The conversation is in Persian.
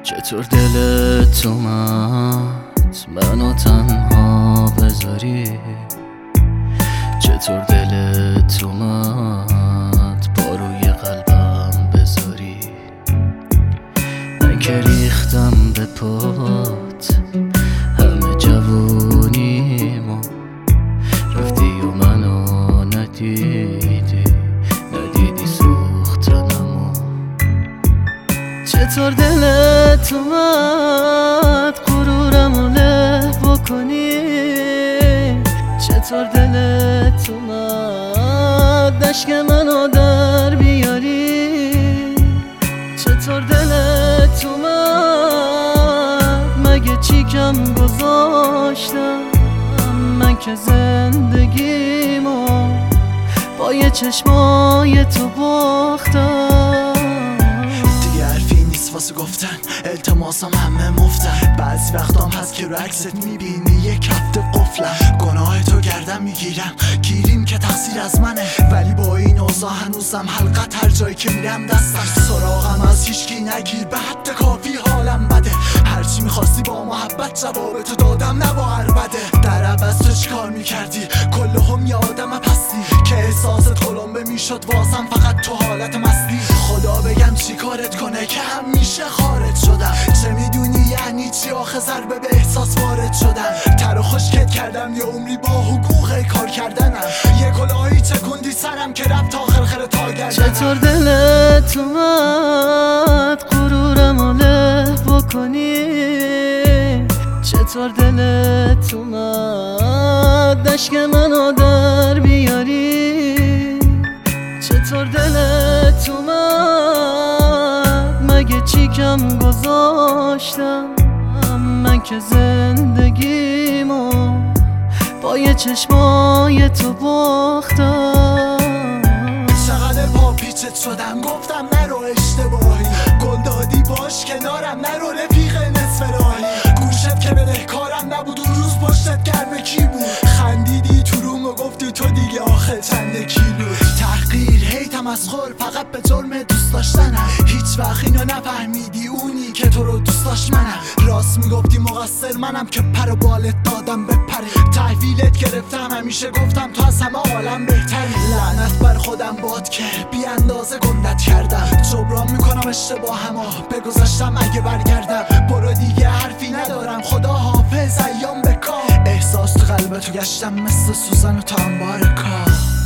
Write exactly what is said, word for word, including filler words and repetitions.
چطور دلت اومد منو تنها بذاری؟ چطور دلت اومد پا روی قلبم بذاری؟ من که ریختم به پات همه جوونیمو، رفتی و منو ندیدی، ندیدی سوختنمو. چطور دلت اومد غرورمو له بکنی؟ چطور دلت اومد اشک منو در بیاری؟ چطور دلت اومد مگه چی کم گذاشتم من که زندگیمو با یه چشمای تو باختم؟ واسه گفتن التماسم همه مفتن، بعضی وقتام هست که رو عکست میبینی یک هفته قفلم. گناه تو گردم میگیرم، گیریم که تقصیر از منه، ولی با این اوضاع هنوزم حلقت هر جایی که میرم دستم. سراغم از هیچکی نگیر، به حد کافی حالم بده. هرچی میخواستی با محبت جواب تو دادم، نه با عربده. در عوض تو چیکار میکردی؟ کل هم یه آدم پستی که احساست قلمبه میشد واسم فقط تو حالت مستی. خدا بگم چی کارت کنه که همیشه خارج شدم. چه میدونی یعنی چی آخه ضربه به احساس وارد شدن؟ تر و خشکت کردم یه عمری با حقوق کار کردنم. یه کلاهی چکوندی سرم که رفت تا خرخره تا گردنم. چطور دلت اومد غرورمو له بکنی؟ چطور دلت اومد اشک منو در بیاری؟ چطور دلت اومد مگه چی کم گذاشتم من که زندگیمو با یه چشمای تو باختم؟ چقدر پا پیچت شدم، گفتم نرو اشتباهی، گل دادی باش کنارم، نرو رفیق نصف راهی. گوشت که بدهکارم نبود اون روز پشتت گرم کی بود؟ خندیدی تو روم و گفتی تو دیگه آخه چند کیلو. تحقیر هیتم از خور فقط به جرم دوست داشتنم، هیچ وقت اینو نفهمیدی اونی که تو رو دوست داشت منم. راست میگفتی مقصر منم که پر و بالت دادم بپره. تحویلت گرفتم همیشه گفتم تو از همه عالم بهتری. لعنت بر خودم باد که بی اندازه گندت کردم. جبران میکنم اشتباهمو بگذاشتم اگه برگردم. برو دیگه حرفی ندارم، خدا حافظ ایام بکام. احساس تو قلبتو گشتم مثل سوزن و تا انبار کار.